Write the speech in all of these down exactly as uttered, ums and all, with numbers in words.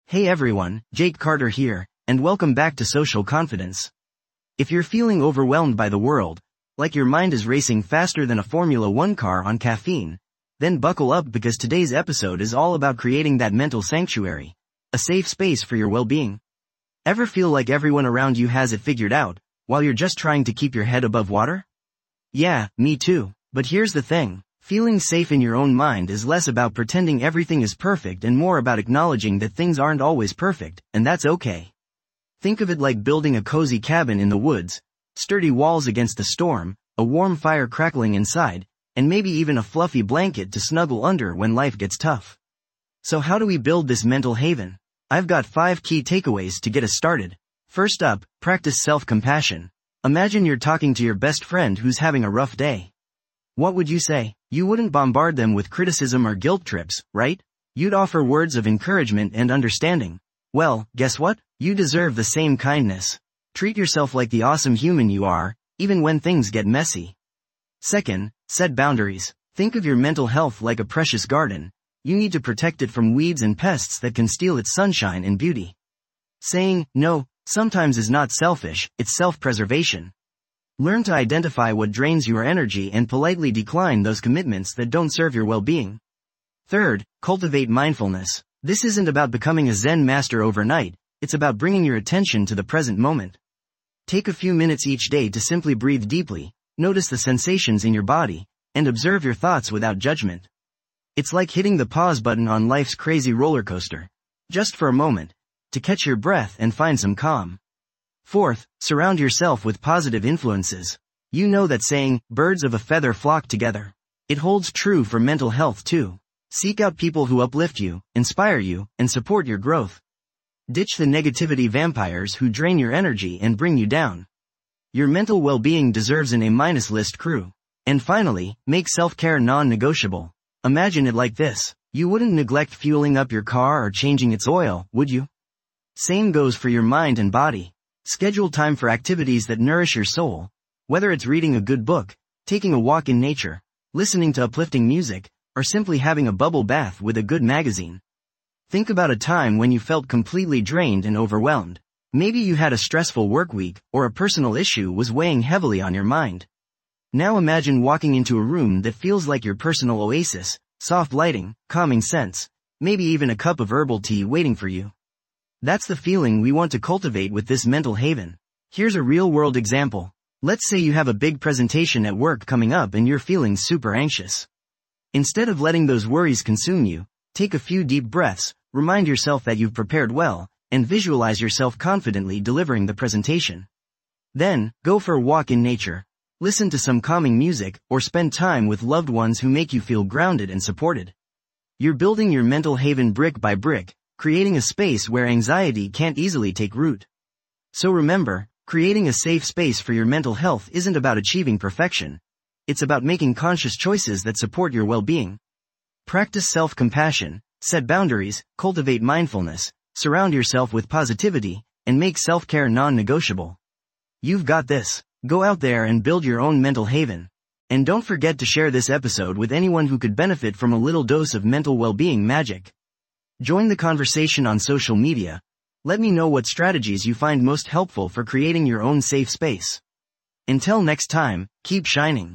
Hey everyone, Jake Carter here, and welcome back to Social Confidence. If you're feeling overwhelmed by the world, like your mind is racing faster than a Formula One car on caffeine, then buckle up because today's episode is all about creating that mental sanctuary, a safe space for your well-being. Ever feel like everyone around you has it figured out, while you're just trying to keep your head above water? Yeah, me too, but here's the thing. Feeling safe in your own mind is less about pretending everything is perfect and more about acknowledging that things aren't always perfect, and that's okay. Think of it like building a cozy cabin in the woods, sturdy walls against the storm, a warm fire crackling inside, and maybe even a fluffy blanket to snuggle under when life gets tough. So how do we build this mental haven? I've got five key takeaways to get us started. First up, practice self-compassion. Imagine you're talking to your best friend who's having a rough day. What would you say? You wouldn't bombard them with criticism or guilt trips, right? You'd offer words of encouragement and understanding. Well, guess what? You deserve the same kindness. Treat yourself like the awesome human you are, even when things get messy. Second, set boundaries. Think of your mental health like a precious garden. You need to protect it from weeds and pests that can steal its sunshine and beauty. Saying no sometimes is not selfish, it's self-preservation. Learn to identify what drains your energy and politely decline those commitments that don't serve your well-being. Third, cultivate mindfulness. This isn't about becoming a Zen master overnight, it's about bringing your attention to the present moment. Take a few minutes each day to simply breathe deeply, notice the sensations in your body, and observe your thoughts without judgment. It's like hitting the pause button on life's crazy roller coaster. Just for a moment, to catch your breath and find some calm. Fourth, surround yourself with positive influences. You know that saying, birds of a feather flock together. It holds true for mental health too. Seek out people who uplift you, inspire you, and support your growth. Ditch the negativity vampires who drain your energy and bring you down. Your mental well-being deserves an A-minus list crew. And finally, make self-care non-negotiable. Imagine it like this. You wouldn't neglect fueling up your car or changing its oil, would you? Same goes for your mind and body. Schedule time for activities that nourish your soul, whether it's reading a good book, taking a walk in nature, listening to uplifting music, or simply having a bubble bath with a good magazine. Think about a time when you felt completely drained and overwhelmed. Maybe you had a stressful work week, or a personal issue was weighing heavily on your mind. Now imagine walking into a room that feels like your personal oasis, soft lighting, calming scents, maybe even a cup of herbal tea waiting for you. That's the feeling we want to cultivate with this mental haven. Here's a real-world example. Let's say you have a big presentation at work coming up and you're feeling super anxious. Instead of letting those worries consume you, take a few deep breaths, remind yourself that you've prepared well, and visualize yourself confidently delivering the presentation. Then, go for a walk in nature. Listen to some calming music, or spend time with loved ones who make you feel grounded and supported. You're building your mental haven brick by brick, creating a space where anxiety can't easily take root. So remember, creating a safe space for your mental health isn't about achieving perfection. It's about making conscious choices that support your well-being. Practice self-compassion, set boundaries, cultivate mindfulness, surround yourself with positivity, and make self-care non-negotiable. You've got this. Go out there and build your own mental haven. And don't forget to share this episode with anyone who could benefit from a little dose of mental well-being magic. Join the conversation on social media. Let me know what strategies you find most helpful for creating your own safe space. Until next time, keep shining.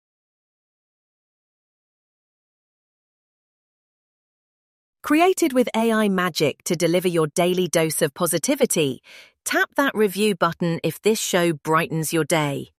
Created with A I magic to deliver your daily dose of positivity, tap that review button if this show brightens your day.